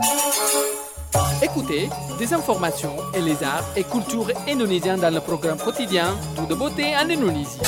Écoutez des informations et les arts et cultures indonésiens dans le programme quotidien Tout de beauté en Indonésie.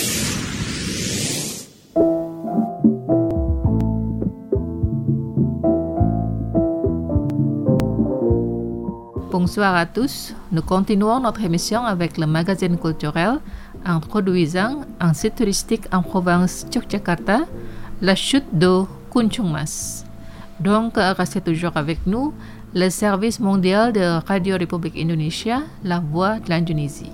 Bonsoir à tous, nous continuons notre émission avec le magazine culturel introduisant un site touristique en province Yogyakarta, la chute d'eau Kuncung Mas. Donc, restez toujours avec nous, le service mondial de Radio République Indonésia, la voix de l'Indonésie.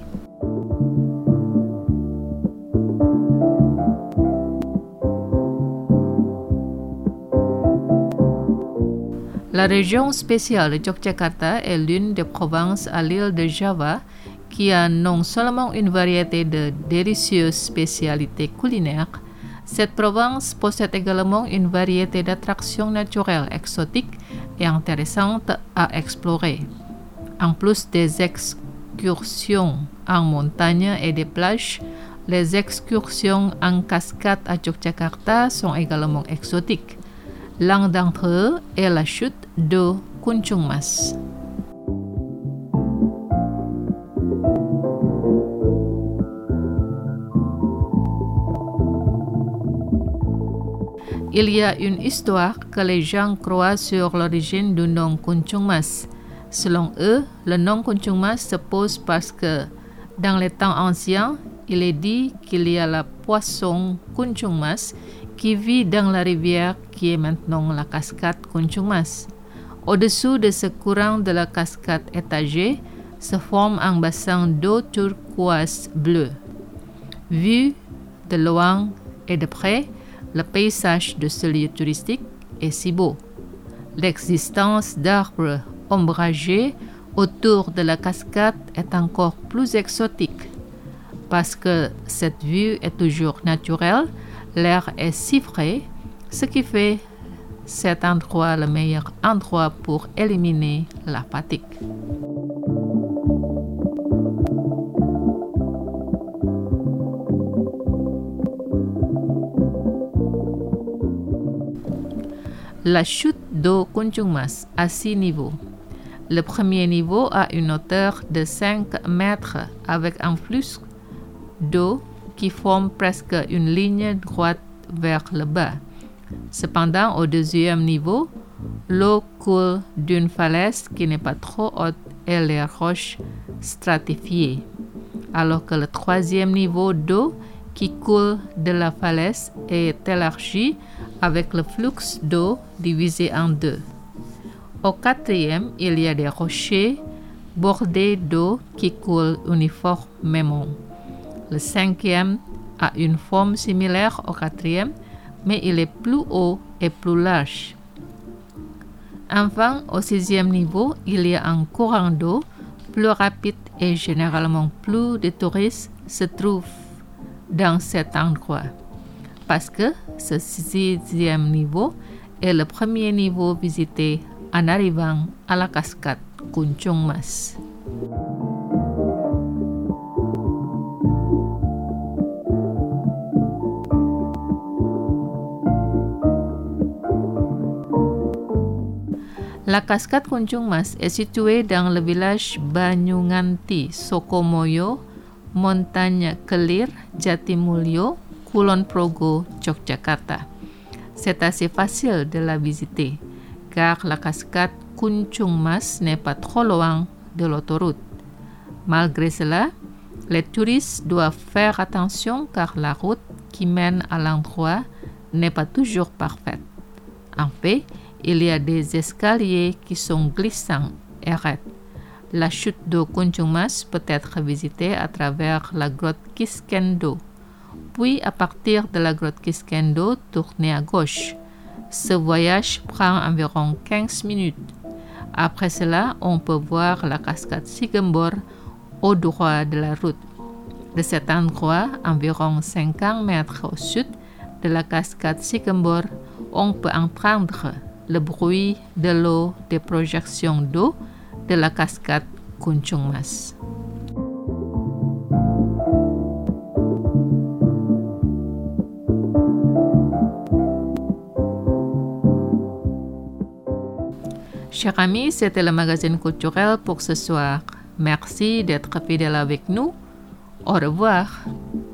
La région spéciale de Yogyakarta est l'une des provinces à l'île de Java qui a non seulement une variété de délicieuses spécialités culinaires, cette province possède également une variété d'attractions naturelles exotiques et intéressantes à explorer. En plus des excursions en montagne et des plages, les excursions en cascade à Yogyakarta sont également exotiques. L'un d'entre eux est la chute d'eau Kuncung Mas. Il y a une histoire que les gens croient sur l'origine du nom Kuncung Mas. Selon eux, le nom Kuncung Mas se pose parce que, dans les temps anciens, il est dit qu'il y a la poisson Kuncung Mas qui vit dans la rivière qui est maintenant la cascade Kuncung Mas. Au-dessous de ce courant de la cascade étagée se forme un bassin d'eau turquoise bleue. Vu de loin et de près, le paysage de ce lieu touristique est si beau. L'existence d'arbres ombragés autour de la cascade est encore plus exotique. Parce que cette vue est toujours naturelle, l'air est si frais, ce qui fait cet endroit le meilleur endroit pour éliminer la fatigue. La chute d'eau Kuncung Mas a 6 niveaux. Le premier niveau a une hauteur de 5 mètres avec un flux d'eau qui forme presque une ligne droite vers le bas. Cependant, au deuxième niveau, l'eau coule d'une falaise qui n'est pas trop haute et les roches stratifiées, alors que le troisième niveau d'eau qui coule de la falaise est élargi avec le flux d'eau divisé en deux. Au quatrième, il y a des rochers bordés d'eau qui coulent uniformément. Le cinquième a une forme similaire au quatrième, mais il est plus haut et plus large. Enfin, au sixième niveau, il y a un courant d'eau plus rapide et généralement plus de touristes se trouvent dans cet endroit. Parce que ce sixième niveau est le premier niveau visité en arrivant à la cascade Kuncung Mas. La cascade Kuncung Mas est située dans le village Banyunganti, Sokomoyo, Montagne Kelir, Jatimulyo, Kulon Progo, Yogyakarta. C'est assez facile de la visiter, car la cascade Kuncung Mas n'est pas trop loin de l'autoroute. Malgré cela, les touristes doivent faire attention car la route qui mène à l'endroit n'est pas toujours parfaite. En fait, il y a des escaliers qui sont glissants et raides. La chute d'eau Kuncung Mas peut être visitée à travers la grotte Kiskendo. Puis, à partir de la grotte Kiskendo, tournez à gauche. Ce voyage prend environ 15 minutes. Après cela, on peut voir la cascade Sigembor au droit de la route. De cet endroit, environ 50 mètres au sud de la cascade Sigembor, on peut entendre le bruit de l'eau des projections d'eau de la cascade Kuncung Mas. Chers amis, c'était le magazine culturel pour ce soir. Merci d'être fidèles avec nous. Au revoir.